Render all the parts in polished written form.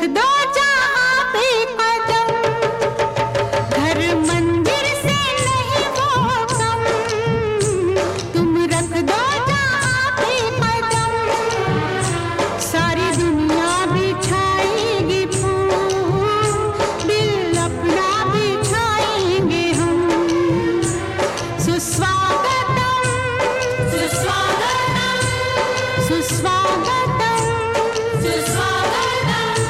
रख दो जहाँ पे कदम, घर मंदिर से नहीं वो कम, तुम रख दो जहाँ पे कदम, सारी दुनिया बिछाएगी फूल, दिल अपना बिछाएंगे हम। सुस्वागतम सुस्वागतम सुस्वागतम सुस्वागतम।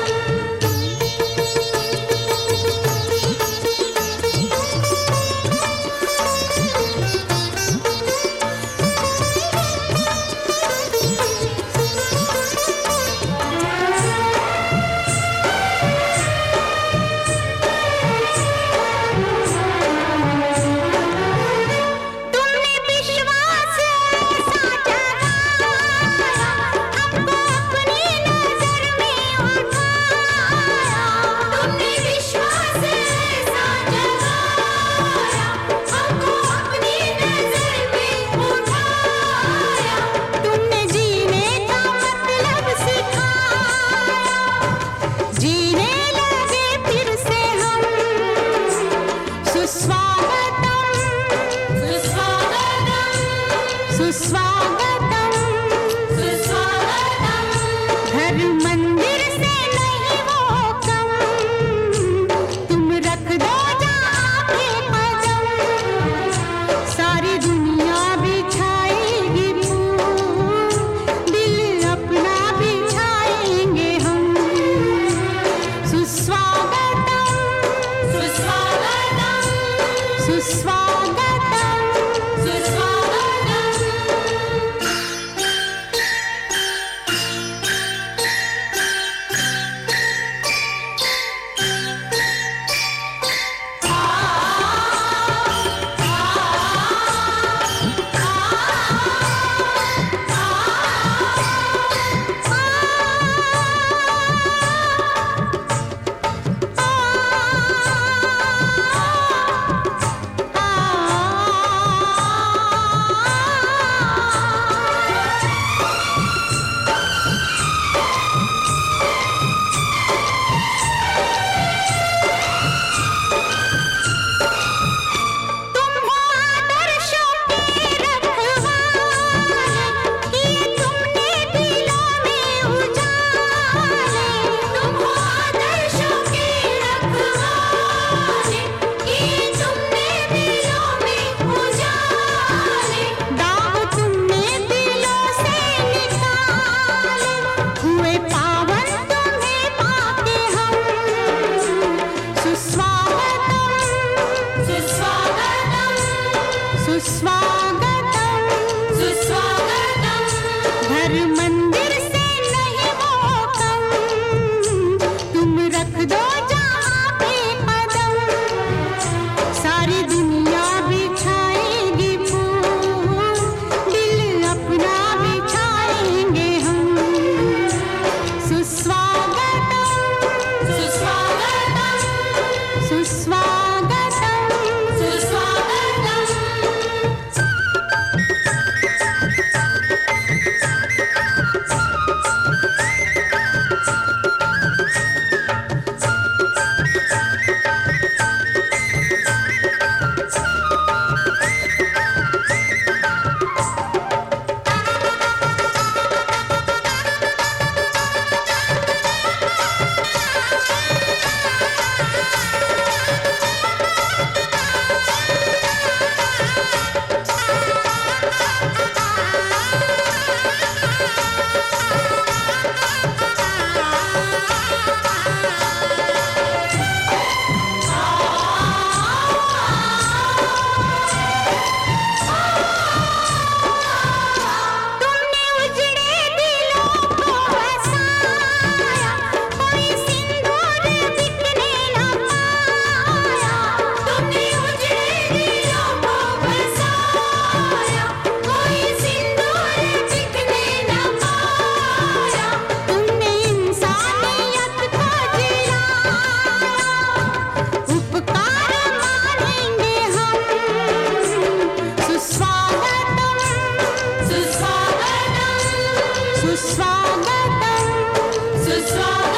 तुमने विश्वास ऐसा जगाया, हमको अपनी नजर में उठाया। तुमने विश्वास ऐसा जगाया, हमको अपनी नजर में उठाया। तुमने जीने का मतलब सिखाया, जीने लगे फिर से हम। सुस्वागतम सुस्वागतम सुस्वागतम सुस्वागतम। घर मंदिर से नहीं वो कम, तुम रख दो जहाँ पे कदम, सारी दुनिया बिछाएगी फूल, दिल अपना बिछाएंगे हम। सुस्वागतम सुस्वागतम सुस्वागतम सुस्वागतम। तुम हो आदर्शों के रखवाले, किए तुमने दिलों में उजाले। तुम हो आदर्शों के रखवाले, किए तुमने दिलों में उजाले। दाग तुमने दिलों से निकाले, हुए पावन तुम्हें पाके हम। सुस्वागतम सुस्वागतम सुस्वागतम सुस्वागतम। घर मंदिर से नहीं वो कम, तुम रख दो जहाँ पे कदम, सारी दुनिया बिछाएगी फूल, दिल अपना बिछाएंगे हम। सुस्वागतम सुस्वागतम सुस्वागतम सुस्वागतम। सुस्वागतम सुस्वागतम।